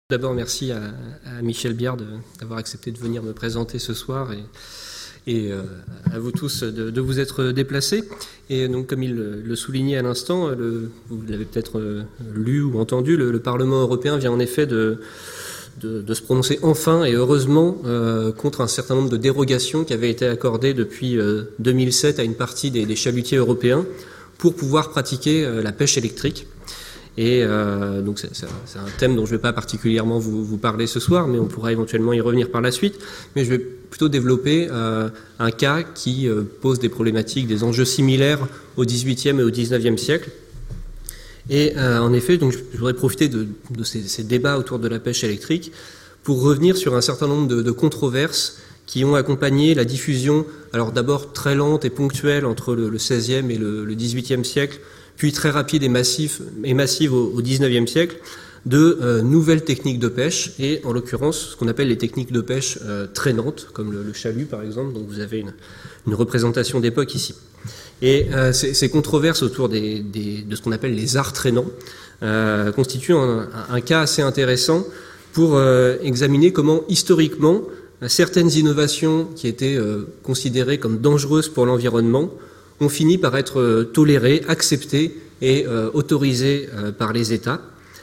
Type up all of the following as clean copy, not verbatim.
D'abord, merci à Michel Biard d'avoir accepté de venir me présenter ce soir et à vous tous de vous être déplacés. Et donc, comme il le soulignait à l'instant, vous l'avez peut-être lu ou entendu, le Parlement européen vient en effet de se prononcer enfin et heureusement contre un certain nombre de dérogations qui avaient été accordées depuis 2007 à une partie des chalutiers européens pour pouvoir pratiquer la pêche électrique. Et donc c'est un thème dont je ne vais pas particulièrement vous parler ce soir, mais on pourra éventuellement y revenir par la suite. Mais je vais plutôt développer un cas qui pose des problématiques, des enjeux similaires au XVIIIe et au XIXe siècle. Et en effet, donc, je voudrais profiter de ces débats autour de la pêche électrique pour revenir sur un certain nombre de controverses qui ont accompagné la diffusion, alors d'abord très lente et ponctuelle entre le XVIe et le XVIIIe siècle, puis très rapide et massive au XIXe siècle, de nouvelles techniques de pêche, et en l'occurrence ce qu'on appelle les techniques de pêche traînantes, comme le chalut par exemple, donc vous avez une représentation d'époque ici. Et ces controverses autour de ce qu'on appelle les arts traînants constituent un cas assez intéressant pour examiner comment historiquement certaines innovations qui étaient considérées comme dangereuses pour l'environnement ont fini par être tolérées, acceptées et autorisées par les États.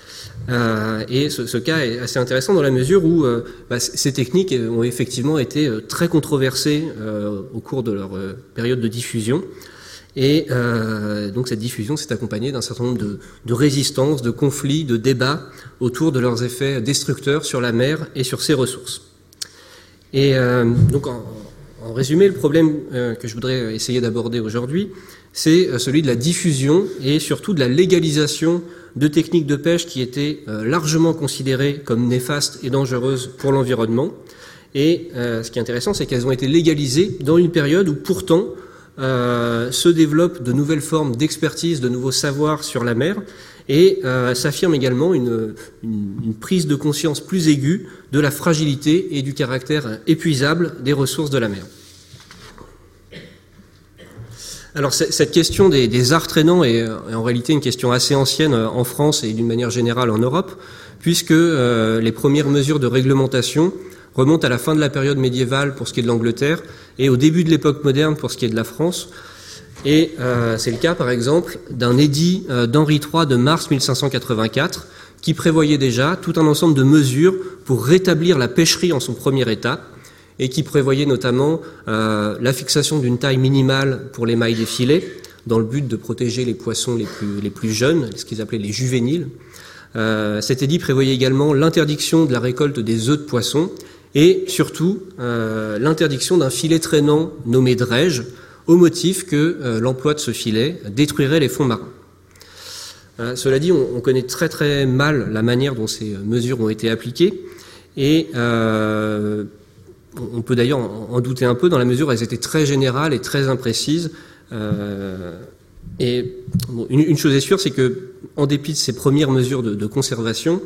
Et ce cas est assez intéressant dans la mesure où ces techniques ont effectivement été très controversées au cours de leur période de diffusion. Et donc cette diffusion s'est accompagnée d'un certain nombre de résistances, de conflits, de débats autour de leurs effets destructeurs sur la mer et sur ses ressources. Et donc en résumé, le problème que je voudrais essayer d'aborder aujourd'hui, c'est celui de la diffusion et surtout de la légalisation de techniques de pêche qui étaient largement considérées comme néfastes et dangereuses pour l'environnement. Et ce qui est intéressant, c'est qu'elles ont été légalisées dans une période où pourtant se développent de nouvelles formes d'expertise, de nouveaux savoirs sur la mer, et s'affirme également une prise de conscience plus aiguë de la fragilité et du caractère épuisable des ressources de la mer. Alors cette question des arts traînants est en réalité une question assez ancienne en France et d'une manière générale en Europe, puisque les premières mesures de réglementation remontent à la fin de la période médiévale pour ce qui est de l'Angleterre et au début de l'époque moderne pour ce qui est de la France. Et c'est le cas, par exemple, d'un édit d'Henri III de mars 1584 qui prévoyait déjà tout un ensemble de mesures pour rétablir la pêcherie en son premier état et qui prévoyait notamment la fixation d'une taille minimale pour les mailles des filets dans le but de protéger les poissons les plus jeunes, ce qu'ils appelaient les juvéniles. Cet édit prévoyait également l'interdiction de la récolte des œufs de poissons et surtout l'interdiction d'un filet traînant nommé drège, au motif que l'emploi de ce filet détruirait les fonds marins. Cela dit, on connaît très très mal la manière dont ces mesures ont été appliquées et on peut d'ailleurs en douter un peu dans la mesure où elles étaient très générales et très imprécises. Et bon, une chose est sûre, c'est que en dépit de ces premières mesures de conservation,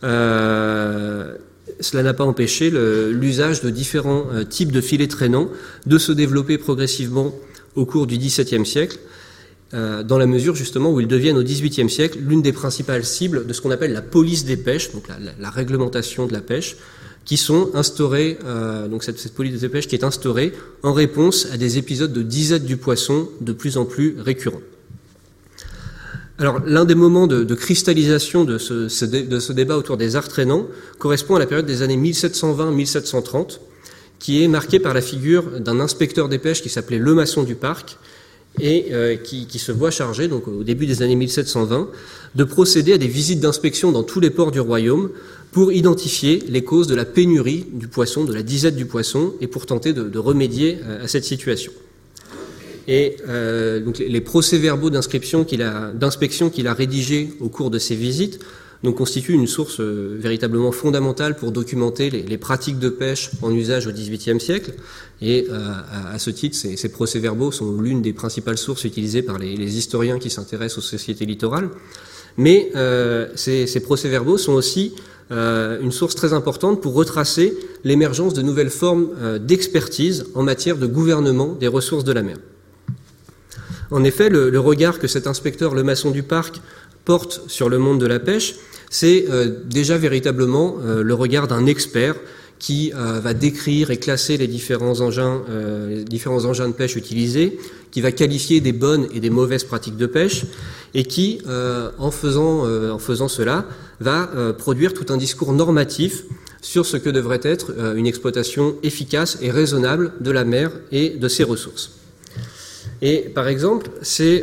cela n'a pas empêché l'usage de différents types de filets traînants de se développer progressivement au cours du XVIIe siècle, dans la mesure justement où ils deviennent au XVIIIe siècle l'une des principales cibles de ce qu'on appelle la police des pêches, donc la réglementation de la pêche, qui sont instaurées, donc cette police des pêches qui est instaurée en réponse à des épisodes de disette du poisson de plus en plus récurrents. Alors, l'un des moments de cristallisation de ce débat autour des arts traînants correspond à la période des années 1720-1730, qui est marquée par la figure d'un inspecteur des pêches qui s'appelait Lemasson du Parc et qui se voit chargé, donc au début des années 1720, de procéder à des visites d'inspection dans tous les ports du royaume pour identifier les causes de la pénurie du poisson, de la disette du poisson, et pour tenter de remédier à cette situation. Et donc les procès-verbaux d'inspection qu'il a rédigés au cours de ces visites donc, constituent une source véritablement fondamentale pour documenter les pratiques de pêche en usage au XVIIIe siècle. Et à ce titre, ces procès-verbaux sont l'une des principales sources utilisées par les historiens qui s'intéressent aux sociétés littorales. Mais ces procès-verbaux sont aussi une source très importante pour retracer l'émergence de nouvelles formes d'expertise en matière de gouvernement des ressources de la mer. En effet, le regard que cet inspecteur Lemasson du Parc porte sur le monde de la pêche, c'est déjà véritablement le regard d'un expert qui va décrire et classer les différents engins de pêche utilisés, qui va qualifier des bonnes et des mauvaises pratiques de pêche, et qui, en faisant cela, va produire tout un discours normatif sur ce que devrait être une exploitation efficace et raisonnable de la mer et de ses ressources. Et par exemple, c'est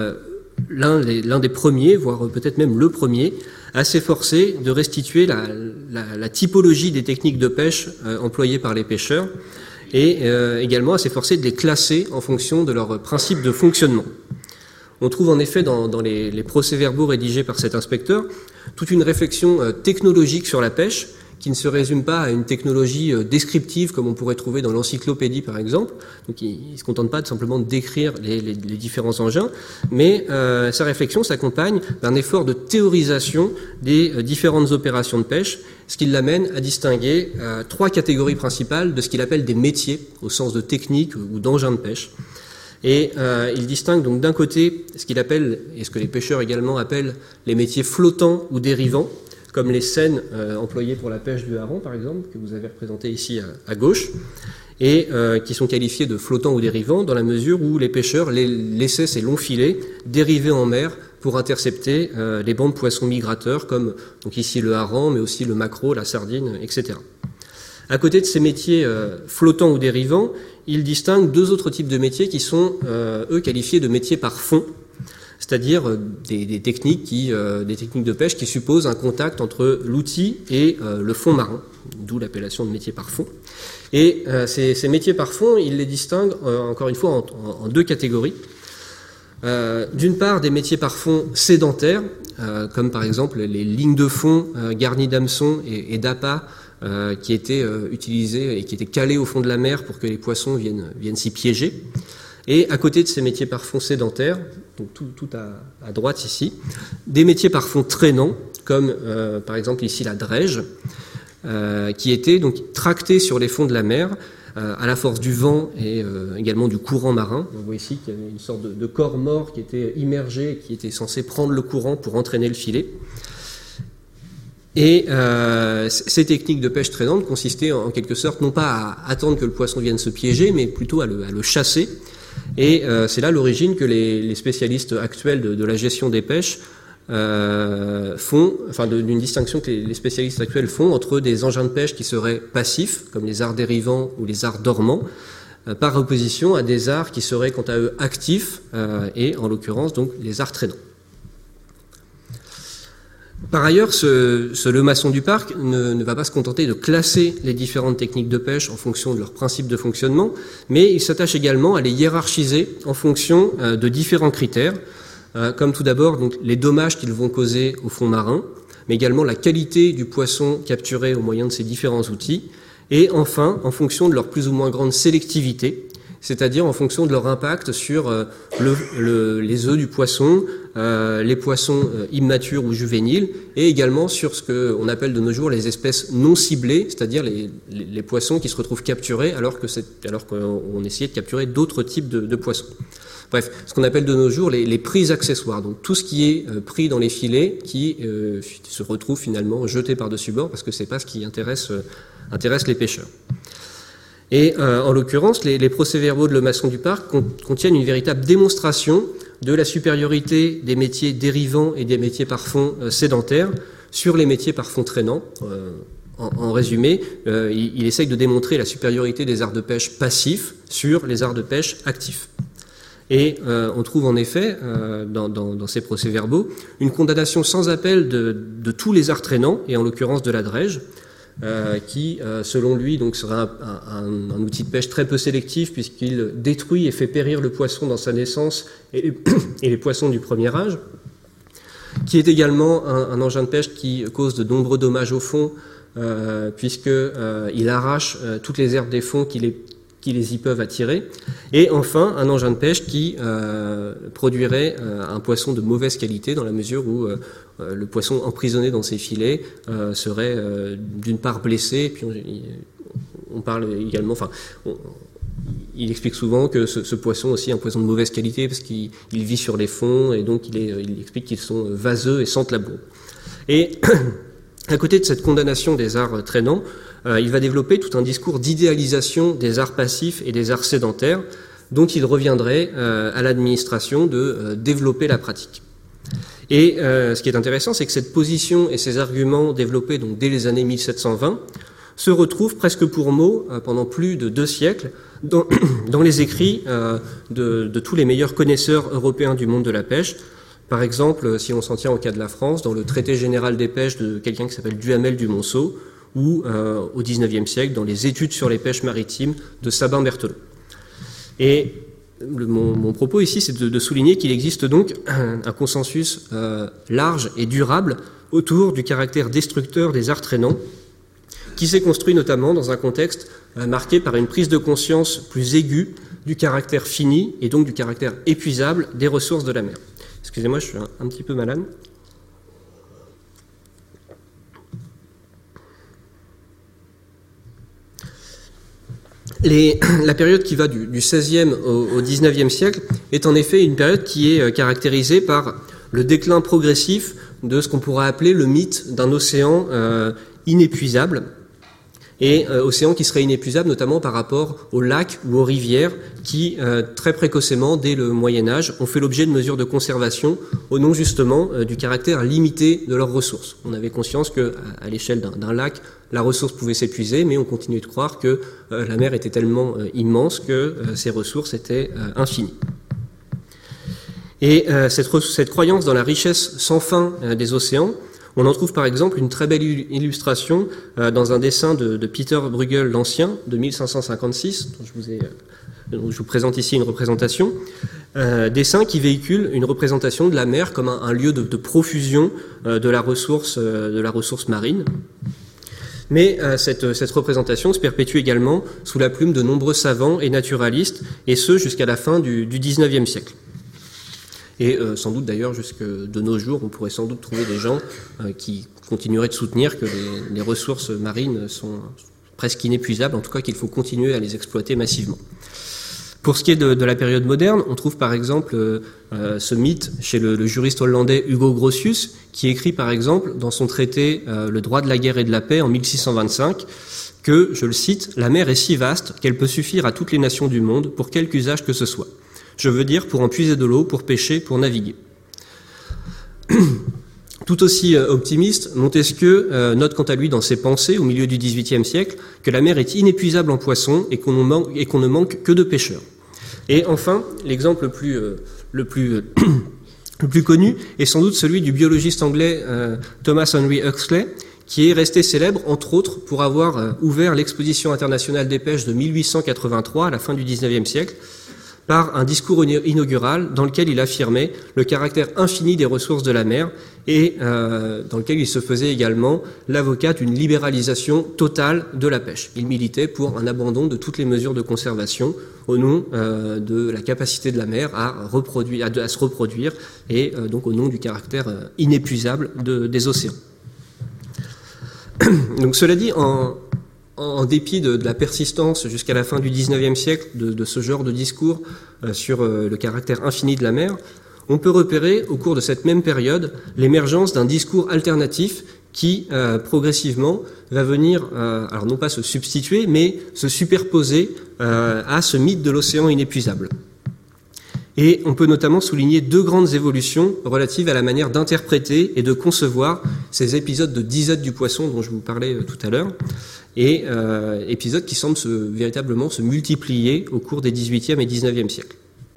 l'un des premiers, voire peut-être même le premier, à s'efforcer de restituer la typologie des techniques de pêche employées par les pêcheurs et également à s'efforcer de les classer en fonction de leurs principes de fonctionnement. On trouve en effet dans les procès-verbaux rédigés par cet inspecteur toute une réflexion technologique sur la pêche qui ne se résume pas à une technologie descriptive comme on pourrait trouver dans l'encyclopédie par exemple. Donc il ne se contente pas de simplement de décrire les différents engins, mais sa réflexion s'accompagne d'un effort de théorisation des différentes opérations de pêche, ce qui l'amène à distinguer trois catégories principales de ce qu'il appelle des métiers, au sens de technique ou d'engins de pêche. Et il distingue donc d'un côté ce qu'il appelle, et ce que les pêcheurs également appellent, les métiers flottants ou dérivants, comme les seines employées pour la pêche du hareng, par exemple, que vous avez représenté ici à gauche, et qui sont qualifiés de flottants ou dérivants dans la mesure où les pêcheurs laissaient ces longs filets dériver en mer pour intercepter les bancs de poissons migrateurs, comme donc ici le hareng, mais aussi le maquereau, la sardine, etc. À côté de ces métiers flottants ou dérivants, il distingue deux autres types de métiers qui sont, eux, qualifiés de métiers par fond, c'est-à-dire des techniques de pêche qui supposent un contact entre l'outil et le fond marin, d'où l'appellation de métier par fond. Et ces métiers par fond, il les distingue encore une fois en deux catégories. D'une part, des métiers par fond sédentaires, comme par exemple les lignes de fond garnies d'hameçons et d'appâts qui étaient utilisées et qui étaient calées au fond de la mer pour que les poissons viennent s'y piéger. Et à côté de ces métiers par fond sédentaires, donc tout à droite ici, des métiers par fond traînants, comme par exemple ici la drège, qui étaient donc tractés sur les fonds de la mer à la force du vent et également du courant marin. On voit ici qu'il y avait une sorte de corps mort qui était immergé et qui était censé prendre le courant pour entraîner le filet. Et ces techniques de pêche traînante consistaient en quelque sorte non pas à attendre que le poisson vienne se piéger, mais plutôt à le chasser. Et c'est là l'origine que les spécialistes actuels de la gestion des pêches d'une distinction que les spécialistes actuels font entre des engins de pêche qui seraient passifs, comme les arts dérivants ou les arts dormants, par opposition à des arts qui seraient quant à eux actifs, et en l'occurrence donc les arts traînants. Par ailleurs, ce Lemasson du Parc ne va pas se contenter de classer les différentes techniques de pêche en fonction de leurs principes de fonctionnement, mais il s'attache également à les hiérarchiser en fonction de différents critères, comme tout d'abord donc, les dommages qu'ils vont causer au fond marin, mais également la qualité du poisson capturé au moyen de ces différents outils, et enfin en fonction de leur plus ou moins grande sélectivité, c'est-à-dire en fonction de leur impact sur les œufs du poisson, les poissons immatures ou juvéniles, et également sur ce qu'on appelle de nos jours les espèces non ciblées, c'est-à-dire les poissons qui se retrouvent capturés alors qu'on essayait de capturer d'autres types de poissons. Bref, ce qu'on appelle de nos jours les prises accessoires, donc tout ce qui est pris dans les filets qui se retrouve finalement jeté par-dessus bord parce que c'est pas ce qui intéresse les pêcheurs. Et en l'occurrence, les procès-verbaux de Lemasson du Parc contiennent une véritable démonstration de la supériorité des métiers dérivants et des métiers par fond sédentaires sur les métiers par fond traînants. En résumé, il essaye de démontrer la supériorité des arts de pêche passifs sur les arts de pêche actifs. Et on trouve en effet, dans ces procès-verbaux, une condamnation sans appel de tous les arts traînants, et en l'occurrence de la drège, qui, selon lui, donc, serait un outil de pêche très peu sélectif puisqu'il détruit et fait périr le poisson dans sa naissance et les poissons du premier âge, qui est également un engin de pêche qui cause de nombreux dommages au fond puisqu'il arrache toutes les herbes des fonds qui les y peuvent attirer, et enfin un engin de pêche qui produirait un poisson de mauvaise qualité dans la mesure où le poisson emprisonné dans ses filets serait d'une part blessé, et puis on parle également, il explique souvent que ce poisson aussi est un poisson de mauvaise qualité parce qu'il vit sur les fonds et donc il explique qu'ils sont vaseux et sentent la bourbe. Et à côté de cette condamnation des arts traînants, il va développer tout un discours d'idéalisation des arts passifs et des arts sédentaires dont il reviendrait à l'administration de développer la pratique. Et ce qui est intéressant, c'est que cette position et ces arguments développés donc dès les années 1720 se retrouvent presque pour mot pendant plus de 2 siècles dans les écrits de tous les meilleurs connaisseurs européens du monde de la pêche. Par exemple, si on s'en tient au cas de la France, dans le traité général des pêches de quelqu'un qui s'appelle Duhamel du Monceau, ou au XIXe siècle, dans les études sur les pêches maritimes de Sabin Berthelot. Et mon propos ici, c'est de souligner qu'il existe donc un consensus large et durable autour du caractère destructeur des arts traînants, qui s'est construit notamment dans un contexte marqué par une prise de conscience plus aiguë du caractère fini et donc du caractère épuisable des ressources de la mer. Excusez-moi, je suis un petit peu malade. La période qui va du XVIe au XIXe siècle est en effet une période qui est caractérisée par le déclin progressif de ce qu'on pourrait appeler le mythe d'un océan inépuisable, et océan qui serait inépuisable notamment par rapport aux lacs ou aux rivières qui, très précocement, dès le Moyen-Âge, ont fait l'objet de mesures de conservation au nom justement du caractère limité de leurs ressources. On avait conscience qu'à l'échelle d'un lac, la ressource pouvait s'épuiser, mais on continuait de croire que la mer était tellement immense que ses ressources étaient infinies. Et cette croyance dans la richesse sans fin des océans, on en trouve par exemple une très belle illustration dans un dessin de Peter Bruegel l'Ancien de 1556, dont je vous présente ici une représentation, dessin qui véhicule une représentation de la mer comme un lieu de profusion de la ressource marine. Mais cette représentation se perpétue également sous la plume de nombreux savants et naturalistes, et ce jusqu'à la fin du XIXe siècle. Et sans doute d'ailleurs jusque de nos jours, on pourrait sans doute trouver des gens qui continueraient de soutenir que les ressources marines sont presque inépuisables, en tout cas qu'il faut continuer à les exploiter massivement. Pour ce qui est de la période moderne, on trouve par exemple ce mythe chez le juriste hollandais Hugo Grotius, qui écrit par exemple dans son traité Le droit de la guerre et de la paix en 1625 que, je le cite, « La mer est si vaste qu'elle peut suffire à toutes les nations du monde pour quelque usage que ce soit. Je veux dire pour en puiser de l'eau, pour pêcher, pour naviguer. » Tout aussi optimiste, Montesquieu note quant à lui dans ses pensées au milieu du XVIIIe siècle que la mer est inépuisable en poissons et qu'on ne manque que de pêcheurs. Et enfin, l'exemple le plus connu est sans doute celui du biologiste anglais Thomas Henry Huxley, qui est resté célèbre, entre autres, pour avoir ouvert l'exposition internationale des pêches de 1883, à la fin du XIXe siècle, par un discours inaugural dans lequel il affirmait le caractère infini des ressources de la mer et dans lequel il se faisait également l'avocat d'une libéralisation totale de la pêche. Il militait pour un abandon de toutes les mesures de conservation au nom de la capacité de la mer à se reproduire et donc au nom du caractère inépuisable des océans. Donc cela dit, en dépit de la persistance jusqu'à la fin du XIXe siècle de ce genre de discours sur le caractère infini de la mer, on peut repérer au cours de cette même période l'émergence d'un discours alternatif qui, progressivement, va venir, alors non pas se substituer, mais se superposer à ce mythe de l'océan inépuisable. Et on peut notamment souligner 2 grandes évolutions relatives à la manière d'interpréter et de concevoir ces épisodes de disette du poisson dont je vous parlais tout à l'heure, et épisodes qui semblent véritablement se multiplier au cours des XVIIIe et XIXe siècles.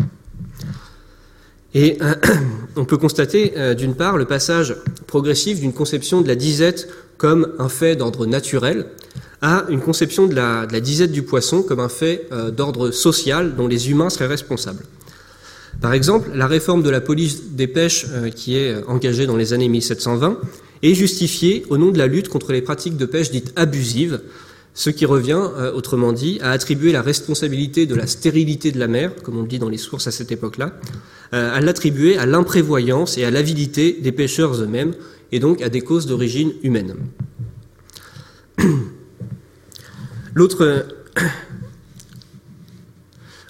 Et on peut constater, d'une part, le passage progressif d'une conception de la disette comme un fait d'ordre naturel à une conception de la disette du poisson comme un fait d'ordre social dont les humains seraient responsables. Par exemple, la réforme de la police des pêches qui est engagée dans les années 1720 est justifiée au nom de la lutte contre les pratiques de pêche dites abusives, ce qui revient, autrement dit, à attribuer la responsabilité de la stérilité de la mer, comme on le dit dans les sources à cette époque-là, à l'attribuer à l'imprévoyance et à l'avidité des pêcheurs eux-mêmes, et donc à des causes d'origine humaine.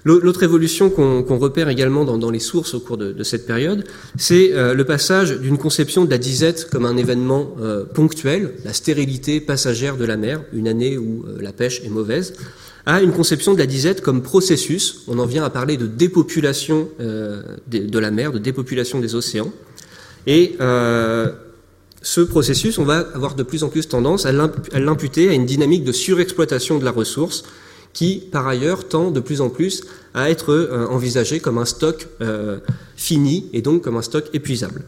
L'autre évolution qu'on repère également dans les sources au cours de cette période, c'est le passage d'une conception de la disette comme un événement ponctuel, la stérilité passagère de la mer, une année où la pêche est mauvaise, à une conception de la disette comme processus. On en vient à parler de dépopulation de la mer, de dépopulation des océans. Et ce processus, on va avoir de plus en plus tendance à l'imputer à une dynamique de surexploitation de la ressource qui, par ailleurs, tend de plus en plus à être envisagé comme un stock fini et donc comme un stock épuisable.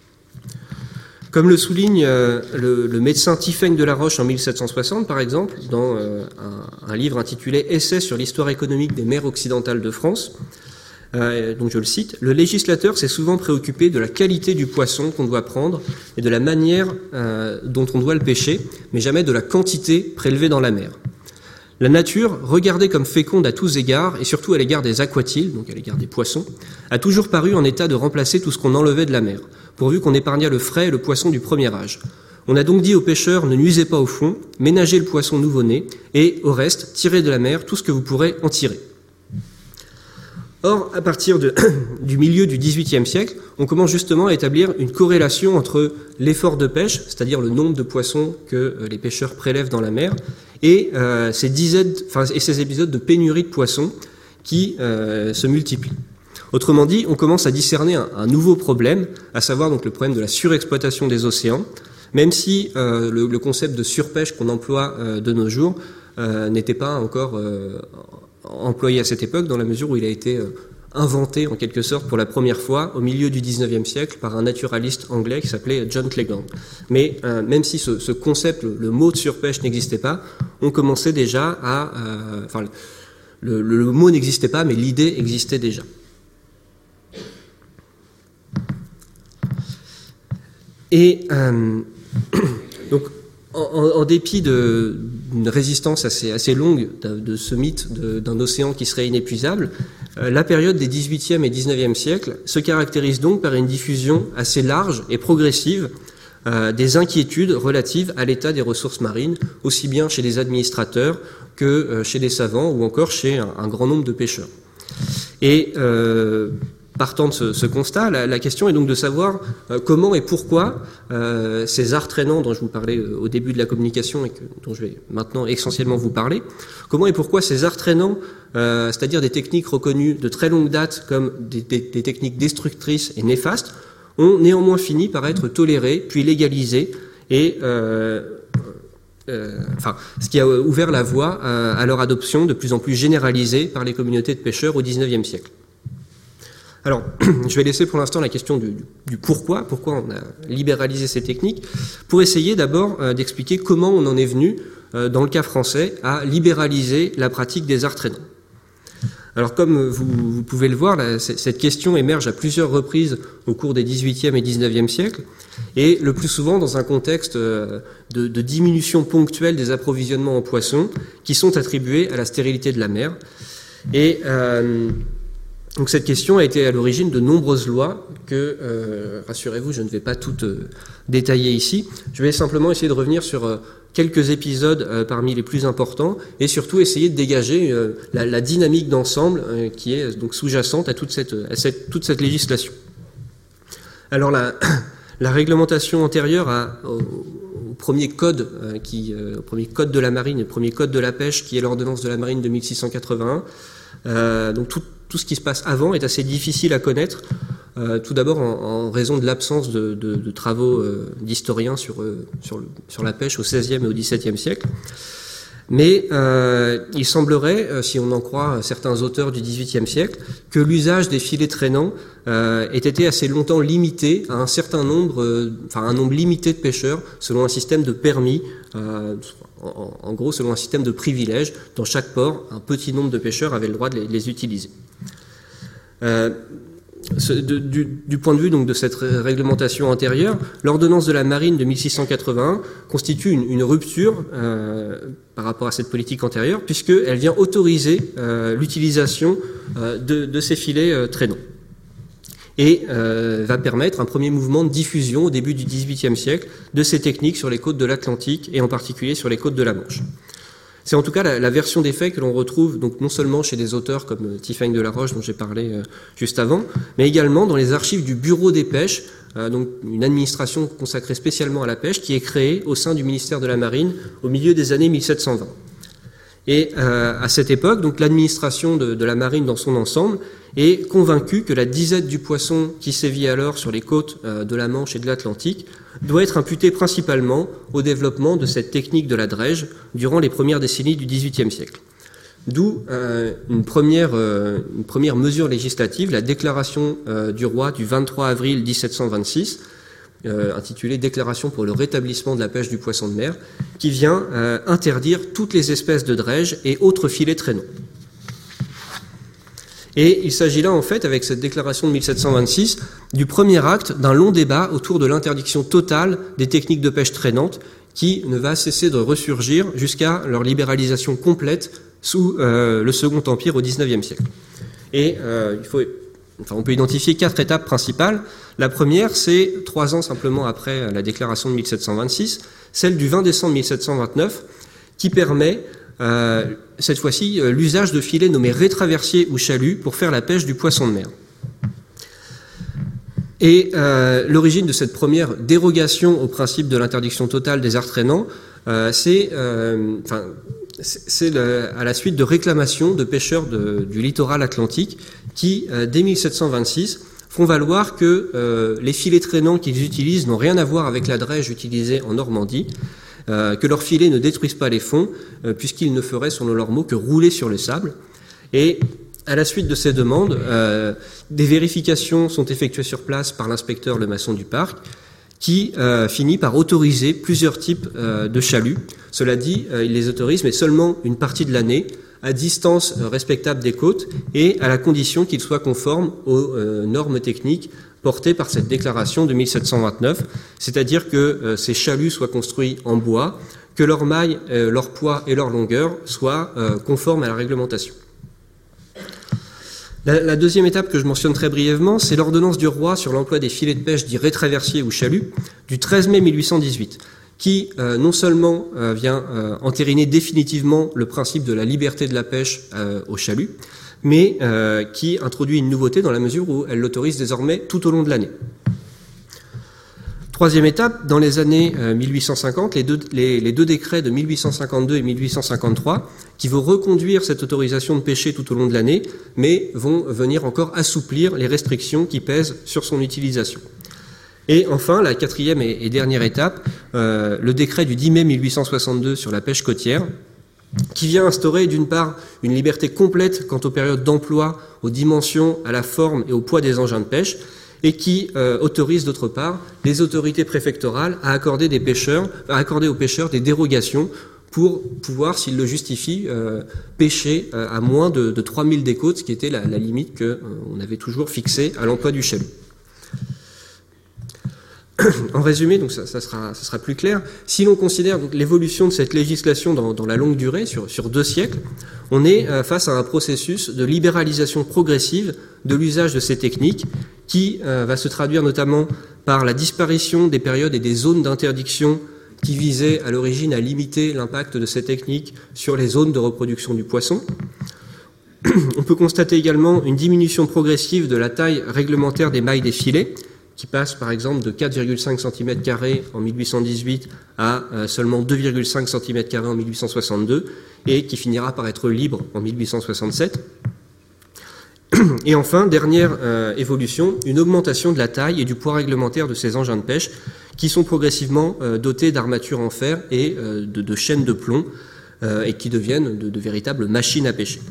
Comme le souligne le médecin Tiphaine de la Roche en 1760, par exemple, dans un livre intitulé « Essai sur l'histoire économique des mers occidentales de France », donc je le cite, « Le législateur s'est souvent préoccupé de la qualité du poisson qu'on doit prendre et de la manière dont on doit le pêcher, mais jamais de la quantité prélevée dans la mer. La nature, regardée comme féconde à tous égards, et surtout à l'égard des aquatiles, donc à l'égard des poissons, a toujours paru en état de remplacer tout ce qu'on enlevait de la mer, pourvu qu'on épargnât le frais et le poisson du premier âge. On a donc dit aux pêcheurs, ne nuisez pas au fond, ménagez le poisson nouveau-né, et au reste, tirez de la mer tout ce que vous pourrez en tirer. » Or, à partir du milieu du XVIIIe siècle, on commence justement à établir une corrélation entre l'effort de pêche, c'est-à-dire le nombre de poissons que les pêcheurs prélèvent dans la mer, et ces épisodes de pénurie de poissons qui se multiplient. Autrement dit, on commence à discerner un nouveau problème, à savoir donc le problème de la surexploitation des océans, même si le concept de surpêche qu'on emploie de nos jours n'était pas encore employé à cette époque, dans la mesure où il a été inventé en quelque sorte pour la première fois au milieu du XIXe siècle par un naturaliste anglais qui s'appelait John Cleland. Mais même si ce concept, le mot de surpêche n'existait pas, on commençait déjà à... le mot n'existait pas, mais l'idée existait déjà. Et donc, en dépit d'une résistance assez longue de ce mythe d'un océan qui serait inépuisable, la période des XVIIIe et XIXe siècles se caractérise donc par une diffusion assez large et progressive des inquiétudes relatives à l'état des ressources marines, aussi bien chez les administrateurs que chez les savants ou encore chez un grand nombre de pêcheurs. Et partant de ce constat, la question est donc de savoir comment et pourquoi ces arts traînants dont je vous parlais au début de la communication et dont je vais maintenant essentiellement vous parler, comment et pourquoi ces arts traînants, c'est-à-dire des techniques reconnues de très longue date comme des techniques destructrices et néfastes, ont néanmoins fini par être tolérées puis légalisées et ce qui a ouvert la voie à leur adoption de plus en plus généralisée par les communautés de pêcheurs au XIXe siècle. Alors, je vais laisser pour l'instant la question du pourquoi on a libéralisé ces techniques, pour essayer d'abord d'expliquer comment on en est venu, dans le cas français, à libéraliser la pratique des arts traînants. Alors, comme vous pouvez le voir, cette question émerge à plusieurs reprises au cours des XVIIIe et XIXe siècles, et le plus souvent dans un contexte de diminution ponctuelle des approvisionnements en poissons qui sont attribués à la stérilité de la mer. Et donc cette question a été à l'origine de nombreuses lois que, rassurez-vous, je ne vais pas toutes détailler ici. Je vais simplement essayer de revenir sur quelques épisodes parmi les plus importants et surtout essayer de dégager la dynamique d'ensemble qui est donc sous-jacente à toute cette législation. Alors la réglementation antérieure au premier code au premier code de la marine et au premier code de la pêche qui est l'ordonnance de la marine de 1681, donc tout ce qui se passe avant est assez difficile à connaître, tout d'abord en raison de l'absence de travaux d'historiens sur la pêche au XVIe et au XVIIe siècle. Mais il semblerait, si on en croit certains auteurs du XVIIIe siècle, que l'usage des filets traînants ait été assez longtemps limité à un nombre limité de pêcheurs, selon un système de permis, en gros selon un système de privilèges. Dans chaque port, un petit nombre de pêcheurs avaient le droit de les utiliser. Du point de vue donc de cette réglementation antérieure, l'ordonnance de la marine de 1681 constitue une rupture par rapport à cette politique antérieure, puisqu'elle vient autoriser l'utilisation de ces filets traînants et va permettre un premier mouvement de diffusion au début du XVIIIe siècle de ces techniques sur les côtes de l'Atlantique et en particulier sur les côtes de la Manche. C'est en tout cas la version des faits que l'on retrouve donc non seulement chez des auteurs comme Tiphaine de la Roche dont j'ai parlé juste avant, mais également dans les archives du Bureau des pêches, donc une administration consacrée spécialement à la pêche qui est créée au sein du ministère de la Marine au milieu des années 1720. Et à cette époque, donc l'administration de la Marine dans son ensemble est convaincue que la disette du poisson qui sévit alors sur les côtes de la Manche et de l'Atlantique doit être imputée principalement au développement de cette technique de la drège durant les premières décennies du XVIIIe siècle. D'où une première mesure législative, la déclaration du roi du 23 avril 1726, intitulée « Déclaration pour le rétablissement de la pêche du poisson de mer », qui vient interdire toutes les espèces de drèges et autres filets traînants. Et il s'agit là, en fait, avec cette déclaration de 1726, du premier acte d'un long débat autour de l'interdiction totale des techniques de pêche traînante qui ne va cesser de ressurgir jusqu'à leur libéralisation complète sous le Second Empire au XIXe siècle. Et on peut identifier 4 étapes principales. La première, c'est 3 ans simplement après la déclaration de 1726, celle du 20 décembre 1729, qui permet cette fois-ci l'usage de filets nommés rétraversiers ou chaluts pour faire la pêche du poisson de mer. Et l'origine de cette première dérogation au principe de l'interdiction totale des arts traînants, c'est à la suite de réclamations de pêcheurs du littoral atlantique qui, dès 1726, font valoir que les filets traînants qu'ils utilisent n'ont rien à voir avec la drège utilisée en Normandie, que leurs filets ne détruisent pas les fonds, puisqu'ils ne feraient, selon leurs mots, que rouler sur le sable. Et à la suite de ces demandes, des vérifications sont effectuées sur place par l'inspecteur Lemasson du parc, qui finit par autoriser plusieurs types de chaluts. Cela dit, il les autorise, mais seulement une partie de l'année, à distance respectable des côtes, et à la condition qu'ils soient conformes aux normes techniques portées par cette déclaration de 1729, c'est-à-dire que ces chaluts soient construits en bois, que leur maille, leur poids et leur longueur soient conformes à la réglementation. La deuxième étape que je mentionne très brièvement, c'est l'ordonnance du roi sur l'emploi des filets de pêche dits rétraversiers ou chaluts du 13 mai 1818, qui non seulement vient entériner définitivement le principe de la liberté de la pêche au chalut, mais qui introduit une nouveauté dans la mesure où elle l'autorise désormais tout au long de l'année. Troisième étape, dans les années 1850, les deux décrets de 1852 et 1853 qui vont reconduire cette autorisation de pêcher tout au long de l'année, mais vont venir encore assouplir les restrictions qui pèsent sur son utilisation. Et enfin, la quatrième et dernière étape, le décret du 10 mai 1862 sur la pêche côtière, qui vient instaurer d'une part une liberté complète quant aux périodes d'emploi, aux dimensions, à la forme et au poids des engins de pêche, et qui autorise d'autre part les autorités préfectorales à accorder aux pêcheurs des dérogations pour pouvoir, s'ils le justifient, pêcher à moins de 3000 des côtes, ce qui était la limite qu'on avait toujours fixée à l'emploi du chalut. En résumé, donc ça sera plus clair, si l'on considère donc l'évolution de cette législation dans la longue durée, sur 2 siècles, on est face à un processus de libéralisation progressive de l'usage de ces techniques qui va se traduire notamment par la disparition des périodes et des zones d'interdiction qui visaient à l'origine à limiter l'impact de ces techniques sur les zones de reproduction du poisson. On peut constater également une diminution progressive de la taille réglementaire des mailles des filets, qui passe par exemple de 4,5 cm² en 1818 à seulement 2,5 cm² en 1862 et qui finira par être libre en 1867. Et enfin, dernière évolution, une augmentation de la taille et du poids réglementaire de ces engins de pêche qui sont progressivement dotés d'armatures en fer et de chaînes de plomb et qui deviennent de véritables machines à pêcher.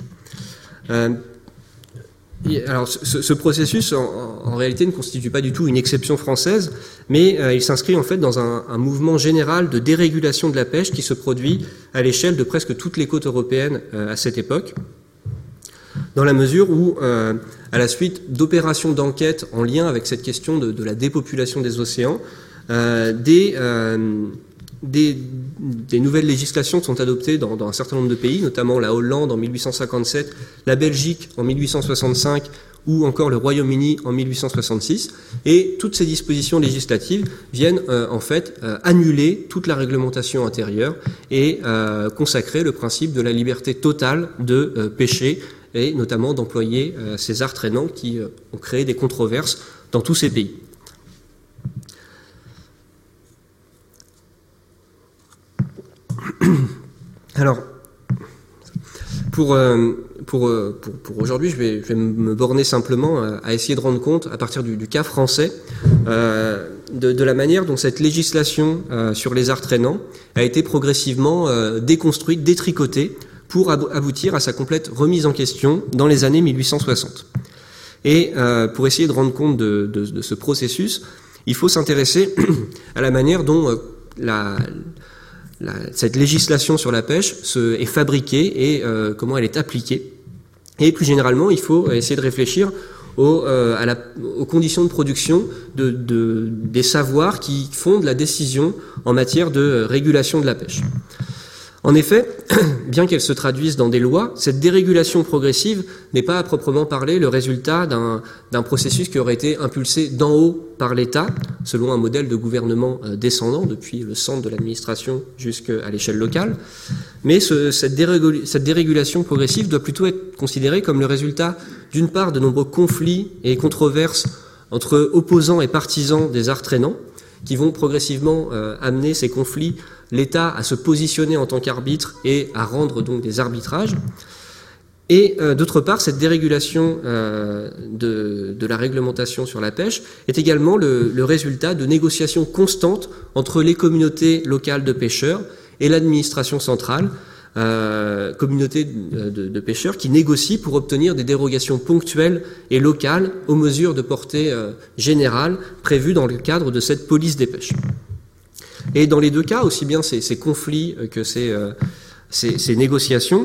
Alors, ce processus, en réalité, ne constitue pas du tout une exception française, mais il s'inscrit en fait dans un mouvement général de dérégulation de la pêche qui se produit à l'échelle de presque toutes les côtes européennes à cette époque, dans la mesure où, à la suite d'opérations d'enquête en lien avec cette question de la dépopulation des océans, des des nouvelles législations sont adoptées dans un certain nombre de pays, notamment la Hollande en 1857, la Belgique en 1865 ou encore le Royaume-Uni en 1866. Et toutes ces dispositions législatives viennent en fait annuler toute la réglementation intérieure et consacrer le principe de la liberté totale de pêcher et notamment d'employer ces arts traînants qui ont créé des controverses dans tous ces pays. Alors, pour aujourd'hui, je vais me borner simplement à essayer de rendre compte, à partir du cas français, de la manière dont cette législation sur les arts traînants a été progressivement déconstruite, détricotée, pour aboutir à sa complète remise en question dans les années 1860. Et pour essayer de rendre compte de ce processus, il faut s'intéresser à la manière dont cette législation sur la pêche est fabriquée et comment elle est appliquée. Et plus généralement, il faut essayer de réfléchir aux conditions de production des savoirs qui fondent la décision en matière de régulation de la pêche. En effet, bien qu'elle se traduise dans des lois, cette dérégulation progressive n'est pas à proprement parler le résultat d'un processus qui aurait été impulsé d'en haut par l'État, selon un modèle de gouvernement descendant depuis le centre de l'administration jusqu'à l'échelle locale. Mais cette dérégulation progressive doit plutôt être considérée comme le résultat, d'une part, de nombreux conflits et controverses entre opposants et partisans des arts traînants, qui vont progressivement amener ces conflits l'État à se positionner en tant qu'arbitre et à rendre donc des arbitrages. Et d'autre part, cette dérégulation de la réglementation sur la pêche est également le résultat de négociations constantes entre les communautés locales de pêcheurs et l'administration centrale, communautés de pêcheurs qui négocient pour obtenir des dérogations ponctuelles et locales aux mesures de portée générale prévues dans le cadre de cette police des pêches. Et dans les deux cas, aussi bien ces conflits que ces négociations,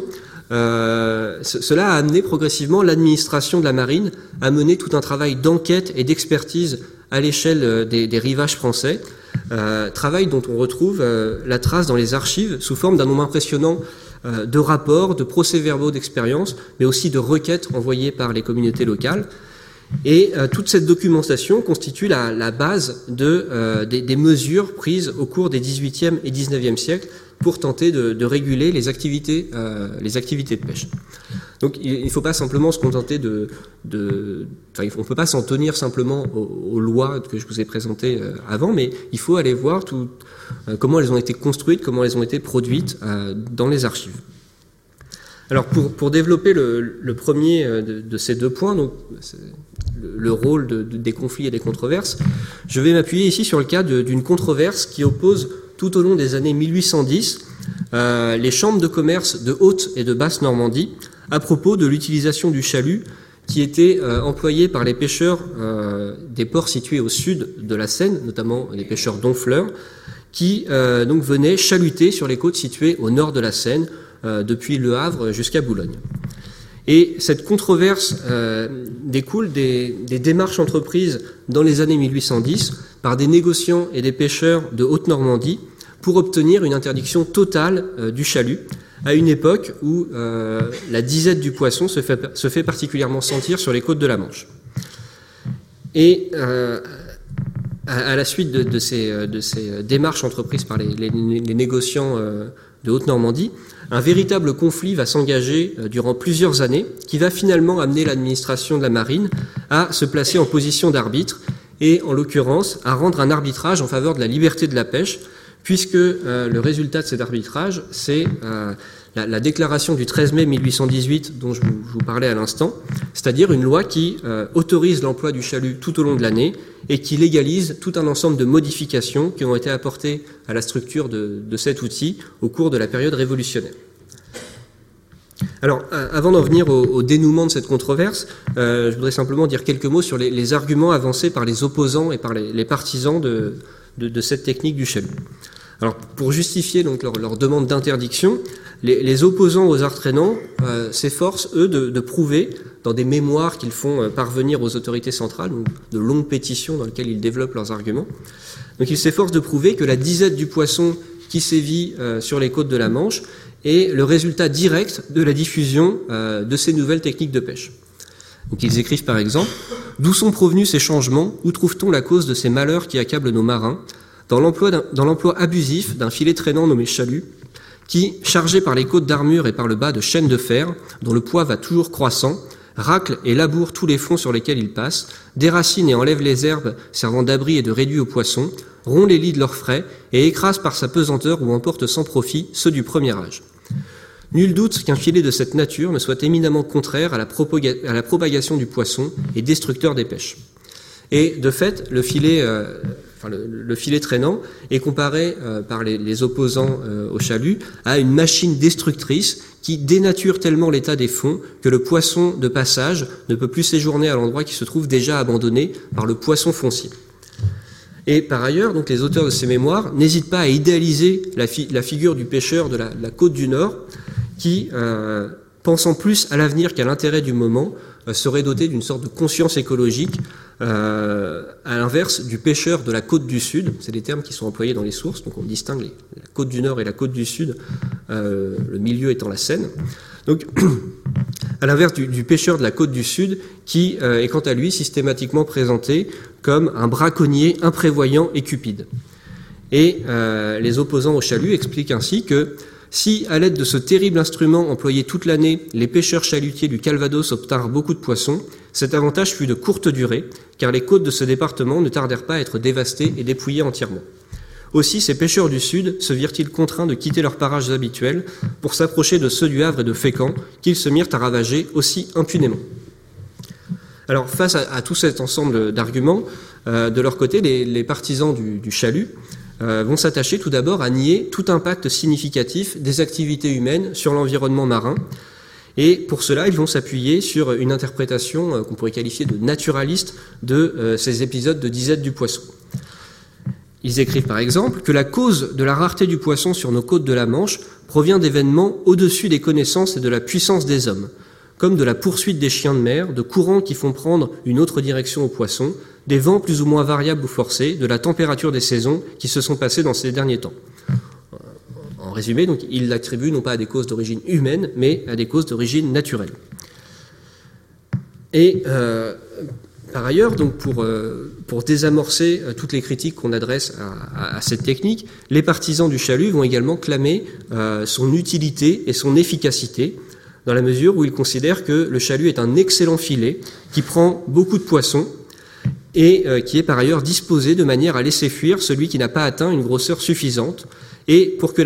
cela a amené progressivement l'administration de la marine à mener tout un travail d'enquête et d'expertise à l'échelle des rivages français, travail dont on retrouve la trace dans les archives sous forme d'un nombre impressionnant de rapports, de procès-verbaux d'expérience, mais aussi de requêtes envoyées par les communautés locales. Et toute cette documentation constitue la base des mesures prises au cours des XVIIIe et XIXe siècles pour tenter de réguler les activités de pêche. Donc il ne faut pas simplement se contenter on ne peut pas s'en tenir simplement aux lois que je vous ai présentées avant, mais il faut aller voir comment elles ont été construites, comment elles ont été produites dans les archives. Alors pour développer le premier de ces deux points, donc le rôle des conflits et des controverses, je vais m'appuyer ici sur le cas d'une controverse qui oppose tout au long des années 1810 les chambres de commerce de Haute et de Basse Normandie à propos de l'utilisation du chalut qui était employé par les pêcheurs des ports situés au sud de la Seine, notamment les pêcheurs d'Honfleur, qui donc venaient chaluter sur les côtes situées au nord de la Seine, depuis Le Havre jusqu'à Boulogne. Et cette controverse découle des démarches entreprises dans les années 1810 par des négociants et des pêcheurs de Haute-Normandie pour obtenir une interdiction totale du chalut, à une époque où la disette du poisson se fait particulièrement sentir sur les côtes de la Manche. Et à la suite de ces démarches entreprises par les négociants de Haute-Normandie, un véritable conflit va s'engager durant plusieurs années, qui va finalement amener l'administration de la marine à se placer en position d'arbitre et, en l'occurrence, à rendre un arbitrage en faveur de la liberté de la pêche, puisque le résultat de cet arbitrage, c'est la déclaration du 13 mai 1818 dont je vous parlais à l'instant, c'est-à-dire une loi qui autorise l'emploi du chalut tout au long de l'année et qui légalise tout un ensemble de modifications qui ont été apportées à la structure de cet outil au cours de la période révolutionnaire. Alors, avant d'en venir au dénouement de cette controverse, je voudrais simplement dire quelques mots sur les arguments avancés par les opposants et par les partisans de cette technique du chalut. Alors, pour justifier donc leur demande d'interdiction, les opposants aux arts traînants s'efforcent, eux, de prouver, dans des mémoires qu'ils font parvenir aux autorités centrales, donc de longues pétitions dans lesquelles ils développent leurs arguments, donc ils s'efforcent de prouver que la disette du poisson qui sévit sur les côtes de la Manche est le résultat direct de la diffusion de ces nouvelles techniques de pêche. Donc ils écrivent par exemple « D'où sont provenus ces changements? Où trouve-t-on la cause de ces malheurs qui accablent nos marins? Dans l'emploi abusif d'un filet traînant nommé chalut, qui, chargé par les côtes d'armure et par le bas de chaînes de fer, dont le poids va toujours croissant, racle et laboure tous les fonds sur lesquels il passe, déracine et enlève les herbes servant d'abri et de réduit aux poissons, rompt les lits de leurs frais et écrase par sa pesanteur ou emporte sans profit ceux du premier âge. Nul doute qu'un filet de cette nature ne soit éminemment contraire à la propagation du poisson et destructeur des pêches. » Et de fait, le filet traînant est comparé par les opposants au chalut à une machine destructrice qui dénature tellement l'état des fonds que le poisson de passage ne peut plus séjourner à l'endroit qui se trouve déjà abandonné par le poisson foncier. Et par ailleurs, donc, les auteurs de ces mémoires n'hésitent pas à idéaliser la figure du pêcheur de la côte du Nord qui, pensant plus à l'avenir qu'à l'intérêt du moment, serait doté d'une sorte de conscience écologique, à l'inverse du pêcheur de la côte du Sud. C'est des termes qui sont employés dans les sources, donc on distingue la côte du Nord et la côte du Sud, le milieu étant la Seine. Donc, à l'inverse du pêcheur de la côte du Sud, qui est quant à lui systématiquement présenté comme un braconnier imprévoyant et cupide. Et les opposants au chalut expliquent ainsi que si, à l'aide de ce terrible instrument employé toute l'année, les pêcheurs chalutiers du Calvados obtinrent beaucoup de poissons, cet avantage fut de courte durée, car les côtes de ce département ne tardèrent pas à être dévastées et dépouillées entièrement. Aussi, ces pêcheurs du Sud se virent-ils contraints de quitter leurs parages habituels pour s'approcher de ceux du Havre et de Fécamp, qu'ils se mirent à ravager aussi impunément. Alors, face à tout cet ensemble d'arguments, de leur côté, les partisans du chalut vont s'attacher tout d'abord à nier tout impact significatif des activités humaines sur l'environnement marin. Et pour cela, ils vont s'appuyer sur une interprétation qu'on pourrait qualifier de naturaliste de ces épisodes de disette du poisson. Ils écrivent par exemple que la cause de la rareté du poisson sur nos côtes de la Manche provient d'événements au-dessus des connaissances et de la puissance des hommes, comme de la poursuite des chiens de mer, de courants qui font prendre une autre direction aux poissons, des vents plus ou moins variables ou forcés, de la température des saisons qui se sont passées dans ces derniers temps. En résumé, donc, ils l'attribuent non pas à des causes d'origine humaine, mais à des causes d'origine naturelle. Et par ailleurs, donc pour désamorcer toutes les critiques qu'on adresse à cette technique, les partisans du chalut vont également clamer son utilité et son efficacité, dans la mesure où ils considèrent que le chalut est un excellent filet qui prend beaucoup de poissons et qui est par ailleurs disposé de manière à laisser fuir celui qui n'a pas atteint une grosseur suffisante, et pour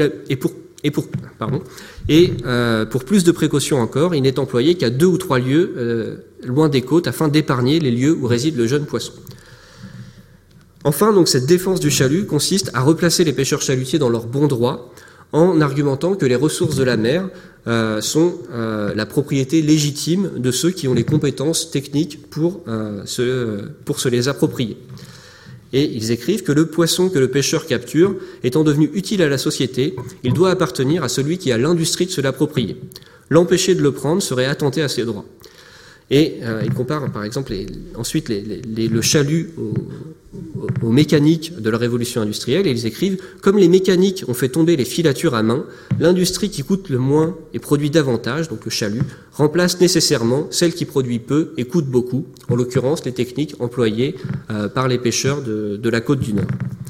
plus de précautions encore, il n'est employé qu'à 2 ou 3 lieues loin des côtes afin d'épargner les lieux où réside le jeune poisson. Enfin, donc, cette défense du chalut consiste à replacer les pêcheurs chalutiers dans leur bon droit en argumentant que les ressources de la mer sont la propriété légitime de ceux qui ont les compétences techniques pour se les approprier. Et ils écrivent que le poisson que le pêcheur capture, étant devenu utile à la société, il doit appartenir à celui qui a l'industrie de se l'approprier. L'empêcher de le prendre serait attenter à ses droits. Et ils comparent par exemple ensuite le chalut aux mécaniques de la révolution industrielle, et ils écrivent « Comme les mécaniques ont fait tomber les filatures à main, l'industrie qui coûte le moins et produit davantage, donc le chalut, remplace nécessairement celle qui produit peu et coûte beaucoup, en l'occurrence les techniques employées par les pêcheurs de la côte du Nord. »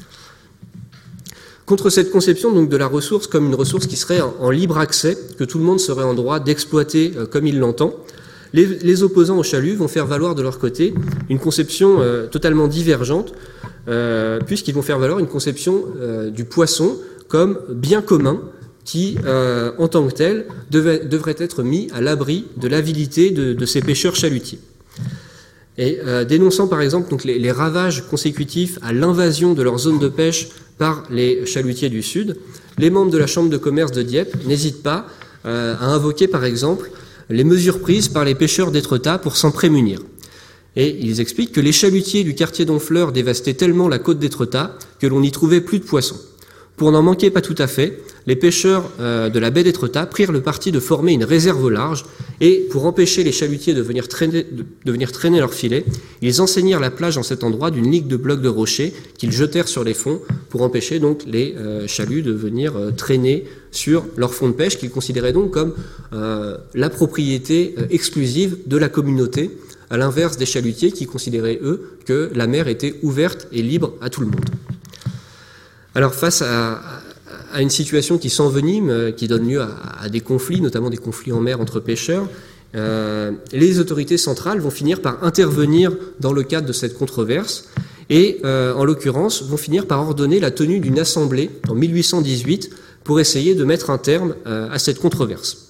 Contre cette conception donc de la ressource comme une ressource qui serait en libre accès, que tout le monde serait en droit d'exploiter comme il l'entend, les opposants au chalut vont faire valoir de leur côté une conception totalement divergente, puisqu'ils vont faire valoir une conception du poisson comme bien commun qui, en tant que tel, devrait être mis à l'abri de l'avidité de ces pêcheurs chalutiers. Et dénonçant par exemple donc, les ravages consécutifs à l'invasion de leur zone de pêche par les chalutiers du Sud, les membres de la Chambre de commerce de Dieppe n'hésitent pas à invoquer par exemple les mesures prises par les pêcheurs d'Étretat pour s'en prémunir. Et ils expliquent que les chalutiers du quartier d'Honfleur dévastaient tellement la côte d'Étretat que l'on n'y trouvait plus de poissons. Pour n'en manquer pas tout à fait, les pêcheurs de la baie d'Étretat prirent le parti de former une réserve au large et, pour empêcher les chalutiers de venir traîner leurs filets, ils enseignèrent la plage en cet endroit d'une ligue de blocs de rochers qu'ils jetèrent sur les fonds pour empêcher donc les chaluts de venir traîner sur leur fonds de pêche qu'ils considéraient donc comme la propriété exclusive de la communauté, à l'inverse des chalutiers qui considéraient, eux, que la mer était ouverte et libre à tout le monde. Alors, face à une situation qui s'envenime, qui donne lieu à des conflits, notamment des conflits en mer entre pêcheurs, les autorités centrales vont finir par intervenir dans le cadre de cette controverse et, en l'occurrence, vont finir par ordonner la tenue d'une assemblée en 1818 pour essayer de mettre un terme à cette controverse.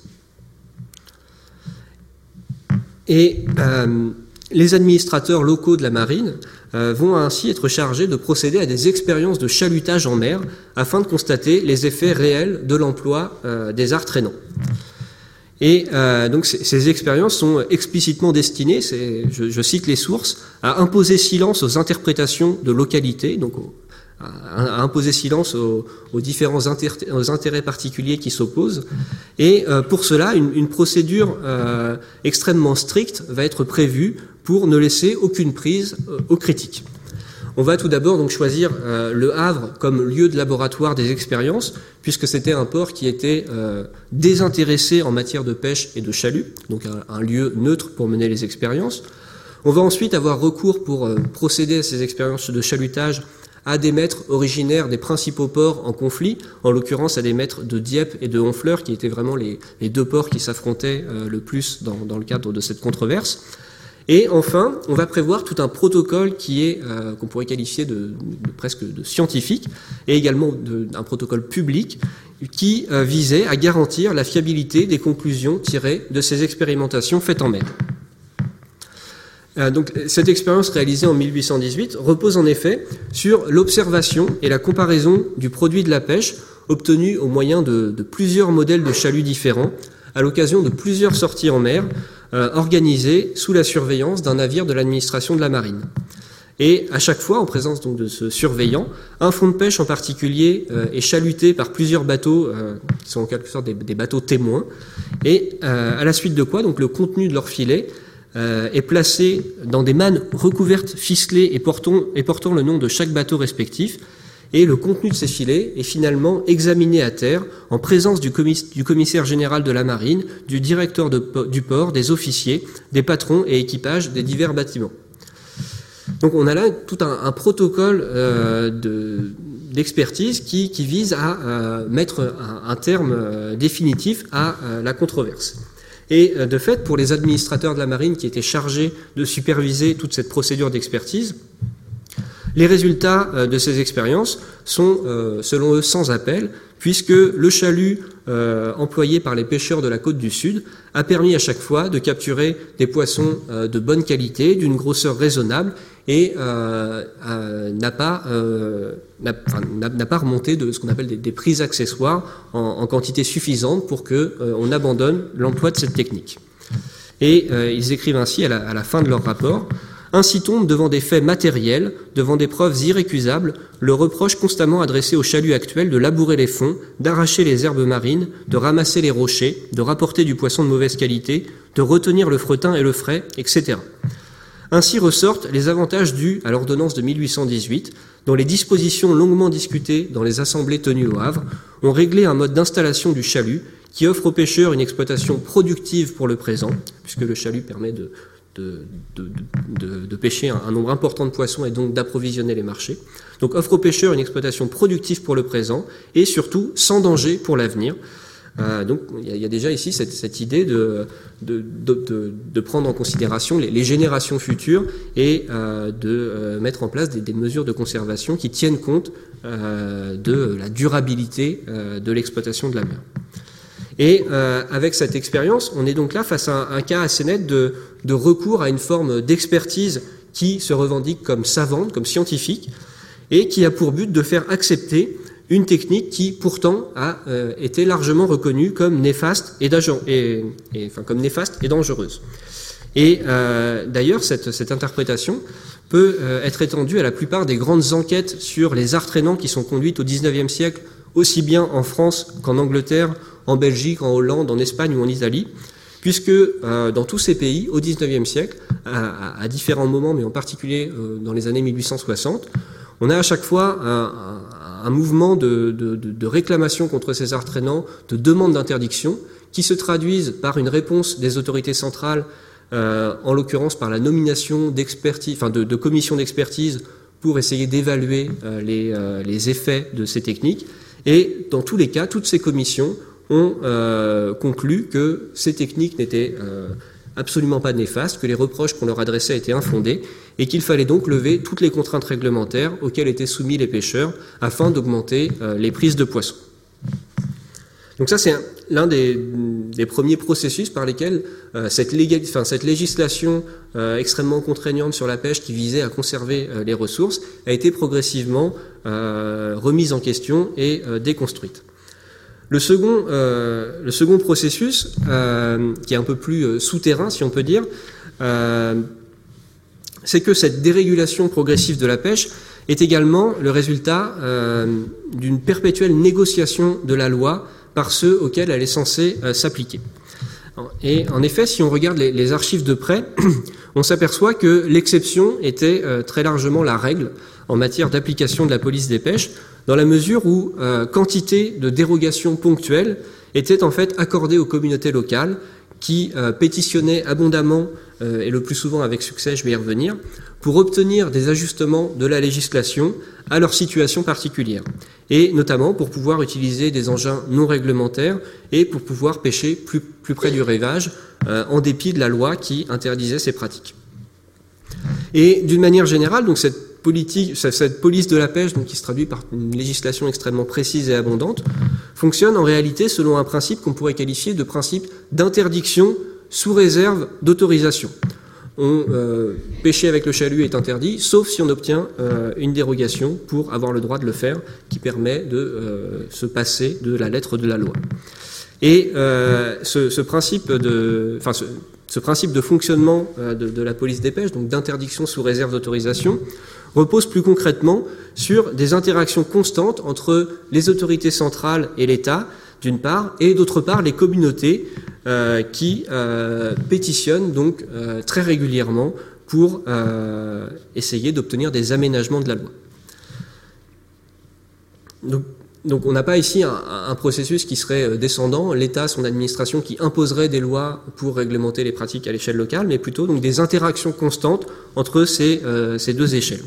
Et les administrateurs locaux de la marine vont ainsi être chargés de procéder à des expériences de chalutage en mer afin de constater les effets réels de l'emploi des arts traînants. Et donc ces expériences sont explicitement destinées, je cite les sources, à imposer silence aux interprétations de localité, donc à imposer silence aux différents intérêts particuliers qui s'opposent. Et pour cela, une procédure extrêmement stricte va être prévue pour ne laisser aucune prise aux critiques. On va tout d'abord donc choisir le Havre comme lieu de laboratoire des expériences, puisque c'était un port qui était désintéressé en matière de pêche et de chalut, donc un lieu neutre pour mener les expériences. On va ensuite avoir recours pour procéder à ces expériences de chalutage à des maîtres originaires des principaux ports en conflit, en l'occurrence à des maîtres de Dieppe et de Honfleur, qui étaient vraiment les deux ports qui s'affrontaient le plus dans le cadre de cette controverse. Et enfin, on va prévoir tout un protocole qui est, qu'on pourrait qualifier presque de scientifique, et également un protocole public qui visait à garantir la fiabilité des conclusions tirées de ces expérimentations faites en mer. Donc, cette expérience réalisée en 1818 repose en effet sur l'observation et la comparaison du produit de la pêche obtenu au moyen de plusieurs modèles de chaluts différents à l'occasion de plusieurs sorties en mer organisées sous la surveillance d'un navire de l'administration de la marine. Et à chaque fois, en présence donc de ce surveillant, un fonds de pêche en particulier est chaluté par plusieurs bateaux qui sont en quelque sorte des bateaux témoins, et à la suite de quoi donc le contenu de leur filet est placé dans des mannes recouvertes, ficelées et portant le nom de chaque bateau respectif, et le contenu de ces filets est finalement examiné à terre en présence du commissaire général de la marine, du directeur du port, des officiers, des patrons et équipages des divers bâtiments. Donc on a là tout un protocole d'expertise qui vise à mettre un terme définitif à la controverse. Et de fait, pour les administrateurs de la marine qui étaient chargés de superviser toute cette procédure d'expertise, les résultats de ces expériences sont, selon eux, sans appel, puisque le chalut employé par les pêcheurs de la côte du Sud a permis à chaque fois de capturer des poissons de bonne qualité, d'une grosseur raisonnable, et n'a pas remonté de ce qu'on appelle des prises accessoires en quantité suffisante pour qu'on abandonne l'emploi de cette technique. Et ils écrivent ainsi à la fin de leur rapport: ainsi tombe devant des faits matériels, devant des preuves irrécusables, le reproche constamment adressé au chalut actuel de labourer les fonds, d'arracher les herbes marines, de ramasser les rochers, de rapporter du poisson de mauvaise qualité, de retenir le fretin et le frais, etc. Ainsi ressortent les avantages dus à l'ordonnance de 1818, dont les dispositions longuement discutées dans les assemblées tenues au Havre ont réglé un mode d'installation du chalut qui offre aux pêcheurs une exploitation productive pour le présent, puisque le chalut permet de pêcher un nombre important de poissons et donc d'approvisionner les marchés. Donc offre aux pêcheurs une exploitation productive pour le présent et surtout sans danger pour l'avenir. Donc il y a déjà ici cette idée de prendre en considération les générations futures et de mettre en place des mesures de conservation qui tiennent compte de la durabilité de l'exploitation de la mer. Et avec cette expérience, on est donc là face à un cas assez net de recours à une forme d'expertise qui se revendique comme savante, comme scientifique, et qui a pour but de faire accepter une technique qui pourtant a été largement reconnue comme néfaste et dangereuse. Et d'ailleurs, cette interprétation peut être étendue à la plupart des grandes enquêtes sur les arts traînants qui sont conduites au XIXe siècle, aussi bien en France qu'en Angleterre, en Belgique, en Hollande, en Espagne ou en Italie, puisque dans tous ces pays, au XIXe siècle, à différents moments, mais en particulier dans les années 1860, on a à chaque fois un mouvement de réclamation contre ces arts traînants, de demande d'interdiction, qui se traduisent par une réponse des autorités centrales, en l'occurrence par la nomination d'expertise, enfin de commissions d'expertise pour essayer d'évaluer les effets de ces techniques. Et dans tous les cas, toutes ces commissions ont conclu que ces techniques n'étaient absolument pas néfastes, que les reproches qu'on leur adressait étaient infondés, et qu'il fallait donc lever toutes les contraintes réglementaires auxquelles étaient soumis les pêcheurs afin d'augmenter les prises de poissons. Donc ça, c'est l'un des premiers processus par lesquels cette législation extrêmement contraignante sur la pêche qui visait à conserver les ressources a été progressivement remise en question et déconstruite. Le second processus, qui est un peu plus souterrain, si on peut dire, c'est que cette dérégulation progressive de la pêche est également le résultat d'une perpétuelle négociation de la loi par ceux auxquels elle est censée s'appliquer. Et en effet, si on regarde les archives de près, on s'aperçoit que l'exception était très largement la règle en matière d'application de la police des pêches, dans la mesure où quantité de dérogations ponctuelles étaient en fait accordées aux communautés locales qui pétitionnaient abondamment, et le plus souvent avec succès, je vais y revenir, pour obtenir des ajustements de la législation à leur situation particulière, et notamment pour pouvoir utiliser des engins non réglementaires et pour pouvoir pêcher plus près du rivage, en dépit de la loi qui interdisait ces pratiques. Et d'une manière générale, donc cette police de la pêche, donc qui se traduit par une législation extrêmement précise et abondante, fonctionne en réalité selon un principe qu'on pourrait qualifier de principe d'interdiction sous réserve d'autorisation. Pêcher avec le chalut est interdit, sauf si on obtient une dérogation pour avoir le droit de le faire, qui permet de se passer de la lettre de la loi. Et ce principe de fonctionnement de la police des pêches, donc d'interdiction sous réserve d'autorisation, repose plus concrètement sur des interactions constantes entre les autorités centrales et l'État, d'une part, et d'autre part les communautés qui pétitionnent donc très régulièrement pour essayer d'obtenir des aménagements de la loi. Donc on n'a pas ici un processus qui serait descendant, l'État, son administration qui imposerait des lois pour réglementer les pratiques à l'échelle locale, mais plutôt donc des interactions constantes entre ces deux échelles.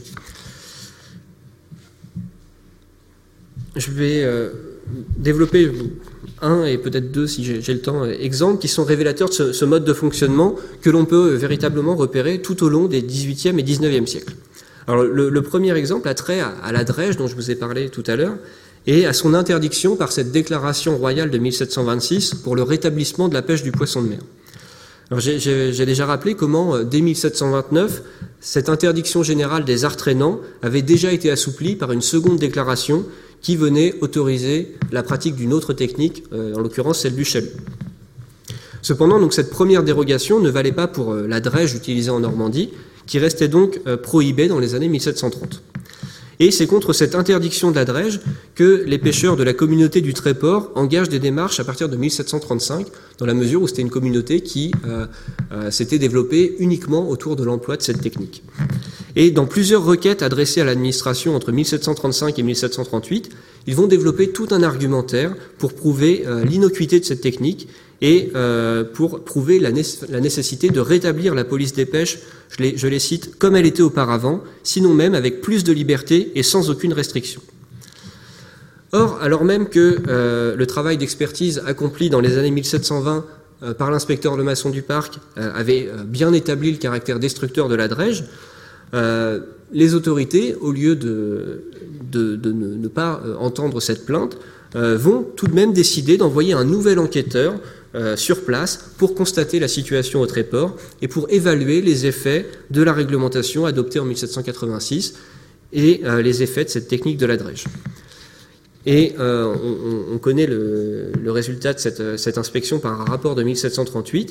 Je vais développer un et peut-être deux, si j'ai le temps, exemples qui sont révélateurs de ce mode de fonctionnement que l'on peut véritablement repérer tout au long des XVIIIe et XIXe siècles. Alors le premier exemple a trait à la drèche dont je vous ai parlé tout à l'heure, et à son interdiction par cette déclaration royale de 1726 pour le rétablissement de la pêche du poisson de mer. Alors j'ai déjà rappelé comment, dès 1729, cette interdiction générale des arts traînants avait déjà été assouplie par une seconde déclaration qui venait autoriser la pratique d'une autre technique, en l'occurrence celle du chalut. Cependant, donc, cette première dérogation ne valait pas pour la drèche utilisée en Normandie, qui restait donc prohibée dans les années 1730. Et c'est contre cette interdiction de la drèche que les pêcheurs de la communauté du Tréport engagent des démarches à partir de 1735, dans la mesure où c'était une communauté qui s'était développée uniquement autour de l'emploi de cette technique. Et dans plusieurs requêtes adressées à l'administration entre 1735 et 1738, ils vont développer tout un argumentaire pour prouver l'innocuité de cette technique et pour prouver la nécessité de rétablir la police des pêches, je les cite, comme elle était auparavant, sinon même avec plus de liberté et sans aucune restriction. Or, alors même que le travail d'expertise accompli dans les années 1720 par l'inspecteur Lemasson du Parc avait bien établi le caractère destructeur de la drèche, les autorités, au lieu de ne pas entendre cette plainte, vont tout de même décider d'envoyer un nouvel enquêteur sur place pour constater la situation au Tréport et pour évaluer les effets de la réglementation adoptée en 1786 et les effets de cette technique de la drèche. Et on connaît le résultat de cette inspection par un rapport de 1738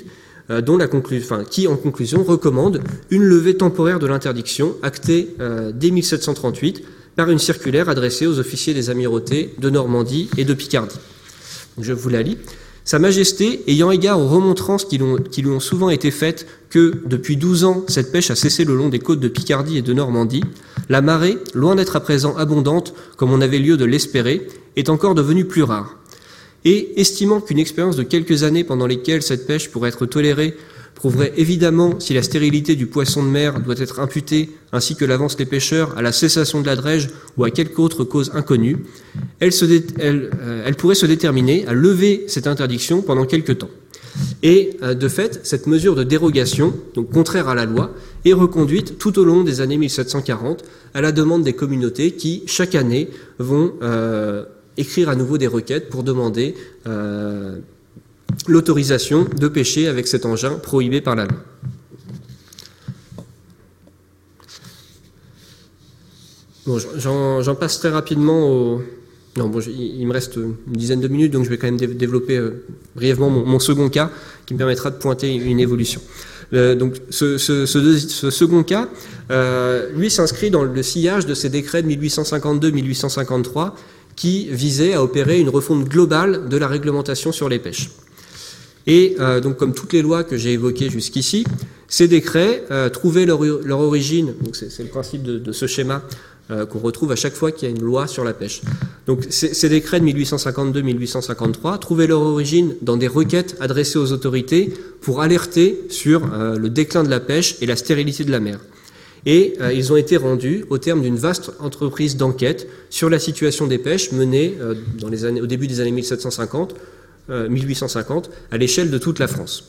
qui en conclusion recommande une levée temporaire de l'interdiction actée dès 1738 par une circulaire adressée aux officiers des amirautés de Normandie et de Picardie. Je vous la lis. Sa Majesté, ayant égard aux remontrances qui lui ont souvent été faites que, depuis 12 ans, cette pêche a cessé le long des côtes de Picardie et de Normandie, la marée, loin d'être à présent abondante, comme on avait lieu de l'espérer, est encore devenue plus rare. Et, estimant qu'une expérience de quelques années pendant lesquelles cette pêche pourrait être tolérée prouverait évidemment si la stérilité du poisson de mer doit être imputée, ainsi que l'avancent les pêcheurs, à la cessation de la drèche ou à quelque autre cause inconnue, elle pourrait se déterminer à lever cette interdiction pendant quelque temps. Et de fait, cette mesure de dérogation, donc contraire à la loi, est reconduite tout au long des années 1740 à la demande des communautés qui, chaque année, vont écrire à nouveau des requêtes pour demander l'autorisation de pêcher avec cet engin prohibé par la loi. Bon, j'en passe très rapidement au... Non, bon, il me reste une dizaine de minutes, donc je vais quand même développer brièvement mon second cas, qui me permettra de pointer une évolution. Donc, ce second cas, lui s'inscrit dans le sillage de ces décrets de 1852-1853 qui visaient à opérer une refonte globale de la réglementation sur les pêches. Et donc, comme toutes les lois que j'ai évoquées jusqu'ici, ces décrets trouvaient leur origine, donc c'est le principe de ce schéma qu'on retrouve à chaque fois qu'il y a une loi sur la pêche. Donc ces décrets de 1852-1853 trouvaient leur origine dans des requêtes adressées aux autorités pour alerter sur le déclin de la pêche et la stérilité de la mer. Et ils ont été rendus au terme d'une vaste entreprise d'enquête sur la situation des pêches menée au début des années 1850 à l'échelle de toute la France.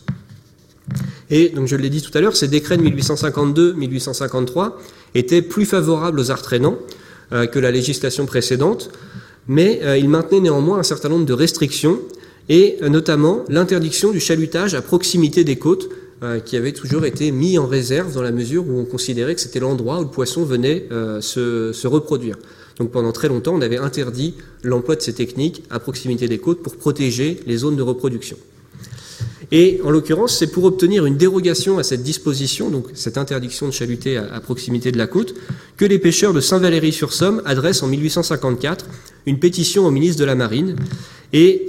Et donc je l'ai dit tout à l'heure, ces décrets de 1852-1853 étaient plus favorables aux arts traînants que la législation précédente, mais ils maintenaient néanmoins un certain nombre de restrictions, et notamment l'interdiction du chalutage à proximité des côtes, qui avait toujours été mis en réserve dans la mesure où on considérait que c'était l'endroit où le poisson venait se reproduire. Donc pendant très longtemps, on avait interdit l'emploi de ces techniques à proximité des côtes pour protéger les zones de reproduction. Et en l'occurrence, c'est pour obtenir une dérogation à cette disposition, donc cette interdiction de chaluter à proximité de la côte, que les pêcheurs de Saint-Valery-sur-Somme adressent en 1854 une pétition au ministre de la Marine. Et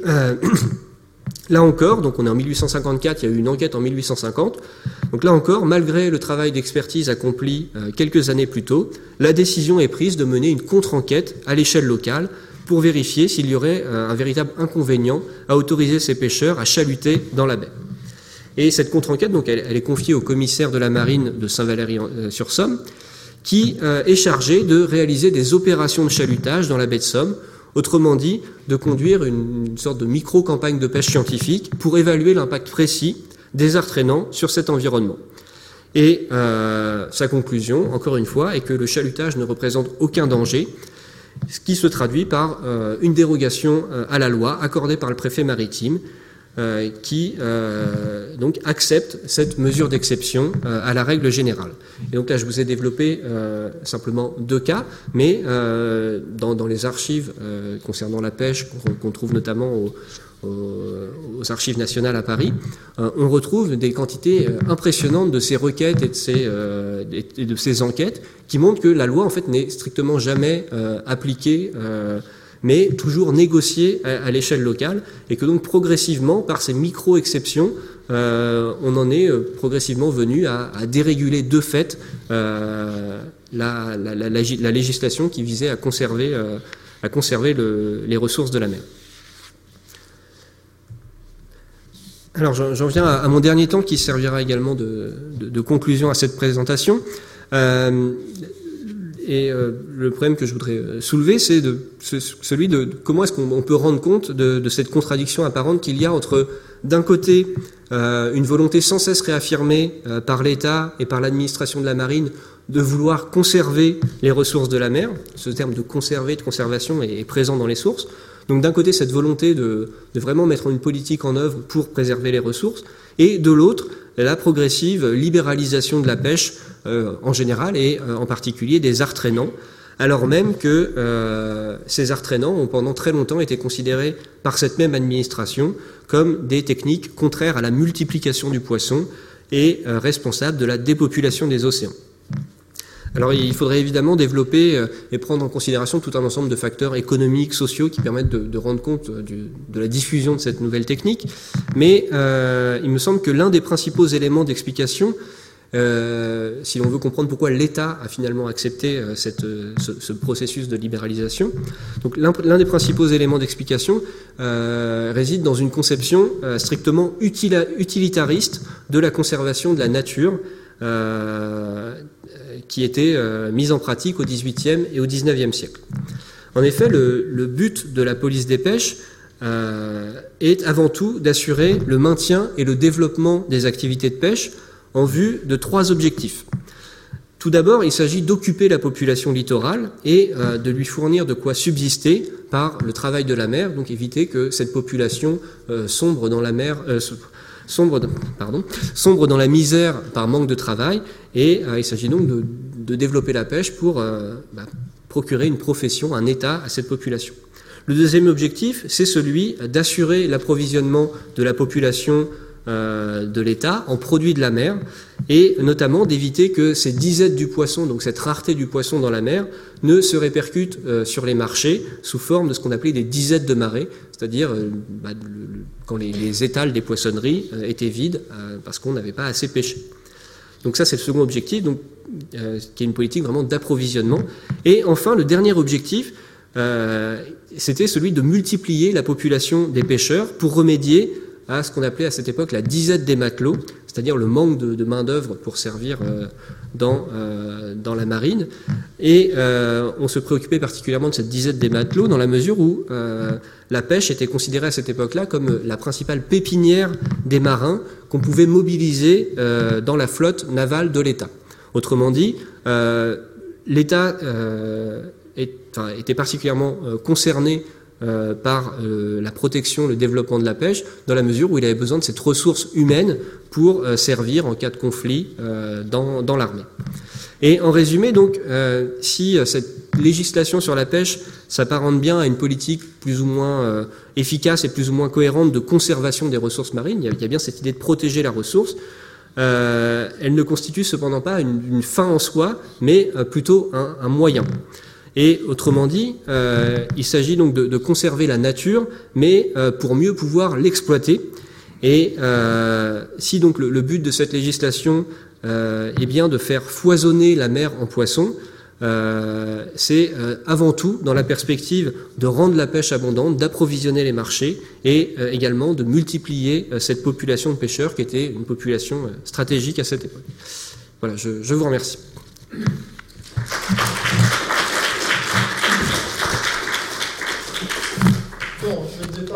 là encore, donc on est en 1854, il y a eu une enquête en 1850, donc là encore, malgré le travail d'expertise accompli quelques années plus tôt, la décision est prise de mener une contre-enquête à l'échelle locale pour vérifier s'il y aurait un véritable inconvénient à autoriser ces pêcheurs à chaluter dans la baie. Et cette contre-enquête, donc, elle est confiée au commissaire de la marine de Saint-Valery-sur-Somme, qui est chargé de réaliser des opérations de chalutage dans la baie de Somme, autrement dit, de conduire une sorte de micro-campagne de pêche scientifique pour évaluer l'impact précis des arts traînants sur cet environnement. Et sa conclusion, encore une fois, est que le chalutage ne représente aucun danger, ce qui se traduit par une dérogation à la loi accordée par le préfet maritime qui donc accepte cette mesure d'exception à la règle générale. Et donc là, je vous ai développé simplement deux cas, mais dans les archives concernant la pêche qu'on trouve notamment aux archives nationales à Paris, on retrouve des quantités impressionnantes de ces requêtes et de ces enquêtes qui montrent que la loi en fait n'est strictement jamais appliquée, mais toujours négociée à l'échelle locale, et que donc progressivement, par ces micro-exceptions, on en est progressivement venu à déréguler de fait la législation qui visait à conserver les ressources de la mer. Alors j'en viens à mon dernier temps qui servira également de conclusion à cette présentation. Et le problème que je voudrais soulever, c'est celui de comment est-ce qu'on peut rendre compte de cette contradiction apparente qu'il y a entre, d'un côté, une volonté sans cesse réaffirmée par l'État et par l'administration de la marine de vouloir conserver les ressources de la mer. Ce terme de conserver, de conservation est présent dans les sources. Donc d'un côté, cette volonté de vraiment mettre une politique en œuvre pour préserver les ressources, et de l'autre, la progressive libéralisation de la pêche en général et en particulier des arts traînants, alors même que ces arts traînants ont pendant très longtemps été considérés par cette même administration comme des techniques contraires à la multiplication du poisson et responsables de la dépopulation des océans. Alors il faudrait évidemment développer et prendre en considération tout un ensemble de facteurs économiques, sociaux qui permettent de rendre compte de la diffusion de cette nouvelle technique, mais il me semble que l'un des principaux éléments d'explication, si l'on veut comprendre pourquoi l'État a finalement accepté ce processus de libéralisation, donc l'un des principaux éléments d'explication réside dans une conception strictement utilitariste de la conservation de la nature, qui était mise en pratique au XVIIIe et au XIXe siècle. En effet, le but de la police des pêches est avant tout d'assurer le maintien et le développement des activités de pêche en vue de 3 objectifs. Tout d'abord, il s'agit d'occuper la population littorale et de lui fournir de quoi subsister par le travail de la mer, donc éviter que cette population sombre dans la mer, sombre dans la misère par manque de travail, et il s'agit donc de développer la pêche pour procurer une profession, un état à cette population. Le deuxième objectif, c'est celui d'assurer l'approvisionnement de la population de l'État en produits de la mer, et notamment d'éviter que ces disettes du poisson, donc cette rareté du poisson dans la mer, ne se répercute sur les marchés sous forme de ce qu'on appelait des disettes de marée, c'est-à-dire quand les étals des poissonneries étaient vides parce qu'on n'avait pas assez pêché. Donc ça, c'est le second objectif, donc, qui est une politique vraiment d'approvisionnement. Et enfin, le dernier objectif, c'était celui de multiplier la population des pêcheurs pour remédier à ce qu'on appelait à cette époque la disette des matelots, c'est-à-dire le manque de main-d'œuvre pour servir dans la marine. Et on se préoccupait particulièrement de cette disette des matelots dans la mesure où la pêche était considérée à cette époque-là comme la principale pépinière des marins qu'on pouvait mobiliser dans la flotte navale de l'État. Autrement dit, l'État était particulièrement concerné par la protection, le développement de la pêche, dans la mesure où il avait besoin de cette ressource humaine pour servir en cas de conflit dans l'armée. Et en résumé, donc, si cette législation sur la pêche s'apparente bien à une politique plus ou moins efficace et plus ou moins cohérente de conservation des ressources marines, il y a bien cette idée de protéger la ressource, elle ne constitue cependant pas une fin en soi, mais plutôt un moyen. Et autrement dit, il s'agit donc de conserver la nature, mais pour mieux pouvoir l'exploiter. Et si donc le but de cette législation est bien de faire foisonner la mer en poissons, c'est avant tout dans la perspective de rendre la pêche abondante, d'approvisionner les marchés et également de multiplier cette population de pêcheurs qui était une population stratégique à cette époque. Voilà, je vous remercie. Bon, je ne vais pas